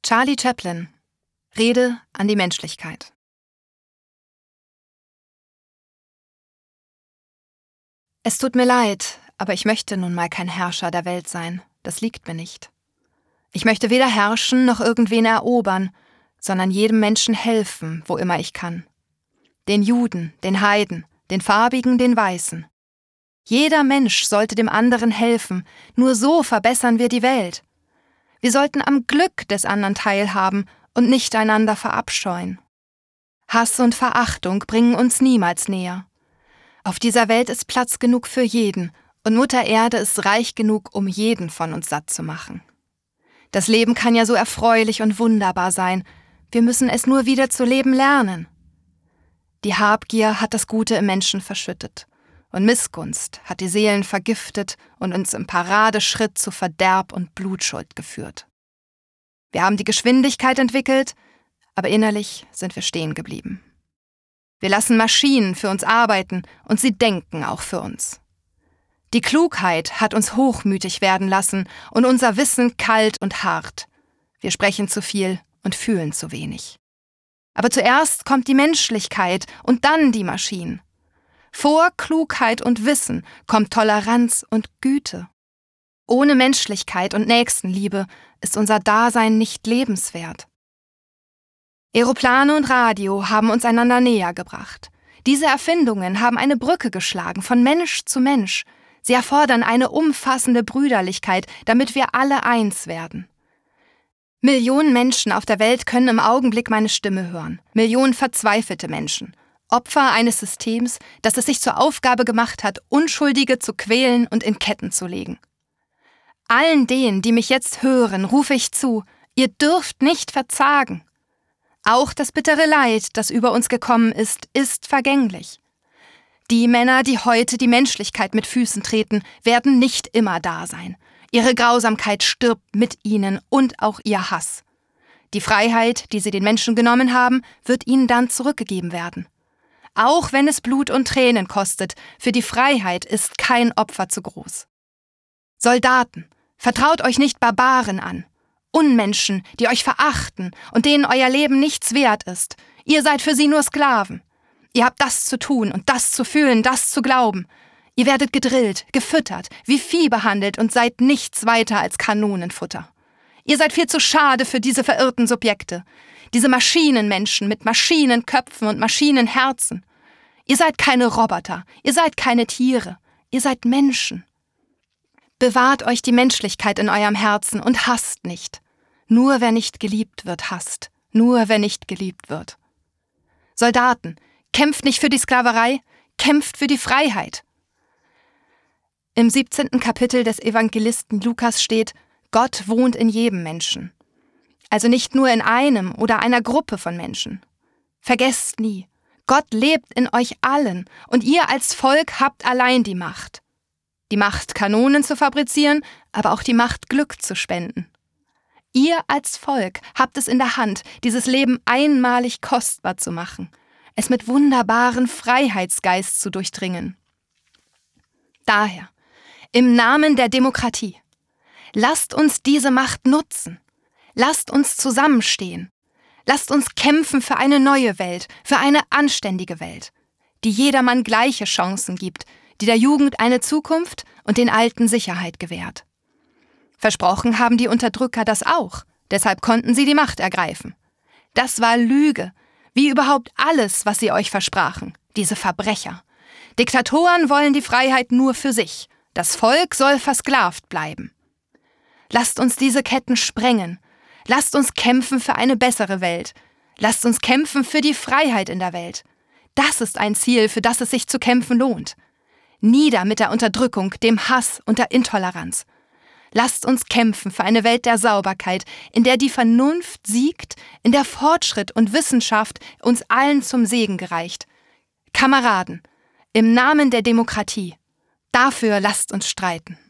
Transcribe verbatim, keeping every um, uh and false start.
Charlie Chaplin. Rede an die Menschlichkeit. Es tut mir leid, aber ich möchte nun mal kein Herrscher der Welt sein. Das liegt mir nicht. Ich möchte weder herrschen noch irgendwen erobern, sondern jedem Menschen helfen, wo immer ich kann. Den Juden, den Heiden, den Farbigen, den Weißen. Jeder Mensch sollte dem anderen helfen, nur so verbessern wir die Welt. Wir sollten am Glück des anderen teilhaben und nicht einander verabscheuen. Hass und Verachtung bringen uns niemals näher. Auf dieser Welt ist Platz genug für jeden und Mutter Erde ist reich genug, um jeden von uns satt zu machen. Das Leben kann ja so erfreulich und wunderbar sein, wir müssen es nur wieder zu leben lernen. Die Habgier hat das Gute im Menschen verschüttet und Missgunst hat die Seelen vergiftet und uns im Paradeschritt zu Verderb und Blutschuld geführt. Wir haben die Geschwindigkeit entwickelt, aber innerlich sind wir stehen geblieben. Wir lassen Maschinen für uns arbeiten und sie denken auch für uns. Die Klugheit hat uns hochmütig werden lassen und unser Wissen kalt und hart. Wir sprechen zu viel und fühlen zu wenig. Aber zuerst kommt die Menschlichkeit und dann die Maschinen. Vor Klugheit und Wissen kommt Toleranz und Güte. Ohne Menschlichkeit und Nächstenliebe ist unser Dasein nicht lebenswert. Aeroplane und Radio haben uns einander näher gebracht. Diese Erfindungen haben eine Brücke geschlagen von Mensch zu Mensch. Sie erfordern eine umfassende Brüderlichkeit, damit wir alle eins werden. Millionen Menschen auf der Welt können im Augenblick meine Stimme hören. Millionen verzweifelte Menschen. Opfer eines Systems, das es sich zur Aufgabe gemacht hat, Unschuldige zu quälen und in Ketten zu legen. Allen denen, die mich jetzt hören, rufe ich zu, ihr dürft nicht verzagen. Auch das bittere Leid, das über uns gekommen ist, ist vergänglich. Die Männer, die heute die Menschlichkeit mit Füßen treten, werden nicht immer da sein. Ihre Grausamkeit stirbt mit ihnen und auch ihr Hass. Die Freiheit, die sie den Menschen genommen haben, wird ihnen dann zurückgegeben werden. Auch wenn es Blut und Tränen kostet, für die Freiheit ist kein Opfer zu groß. Soldaten, vertraut euch nicht Barbaren an. Unmenschen, die euch verachten und denen euer Leben nichts wert ist. Ihr seid für sie nur Sklaven. Ihr habt das zu tun und das zu fühlen, das zu glauben. Ihr werdet gedrillt, gefüttert, wie Vieh behandelt und seid nichts weiter als Kanonenfutter. Ihr seid viel zu schade für diese verirrten Subjekte, diese Maschinenmenschen mit Maschinenköpfen und Maschinenherzen. Ihr seid keine Roboter, ihr seid keine Tiere, ihr seid Menschen. Bewahrt euch die Menschlichkeit in eurem Herzen und hasst nicht. Nur wer nicht geliebt wird, hasst. Nur wer nicht geliebt wird. Soldaten, kämpft nicht für die Sklaverei, kämpft für die Freiheit. Im siebzehnten Kapitel des Evangelisten Lukas steht, Gott wohnt in jedem Menschen. Also nicht nur in einem oder einer Gruppe von Menschen. Vergesst nie, Gott lebt in euch allen und ihr als Volk habt allein die Macht. Die Macht, Kanonen zu fabrizieren, aber auch die Macht, Glück zu spenden. Ihr als Volk habt es in der Hand, dieses Leben einmalig kostbar zu machen, es mit wunderbaren Freiheitsgeist zu durchdringen. Daher, im Namen der Demokratie, lasst uns diese Macht nutzen. Lasst uns zusammenstehen. Lasst uns kämpfen für eine neue Welt, für eine anständige Welt, die jedermann gleiche Chancen gibt, die der Jugend eine Zukunft und den Alten Sicherheit gewährt. Versprochen haben die Unterdrücker das auch, deshalb konnten sie die Macht ergreifen. Das war Lüge, wie überhaupt alles, was sie euch versprachen, diese Verbrecher. Diktatoren wollen die Freiheit nur für sich, das Volk soll versklavt bleiben. Lasst uns diese Ketten sprengen. Lasst uns kämpfen für eine bessere Welt. Lasst uns kämpfen für die Freiheit in der Welt. Das ist ein Ziel, für das es sich zu kämpfen lohnt. Nieder mit der Unterdrückung, dem Hass und der Intoleranz. Lasst uns kämpfen für eine Welt der Sauberkeit, in der die Vernunft siegt, in der Fortschritt und Wissenschaft uns allen zum Segen gereicht. Kameraden, im Namen der Demokratie, dafür lasst uns streiten.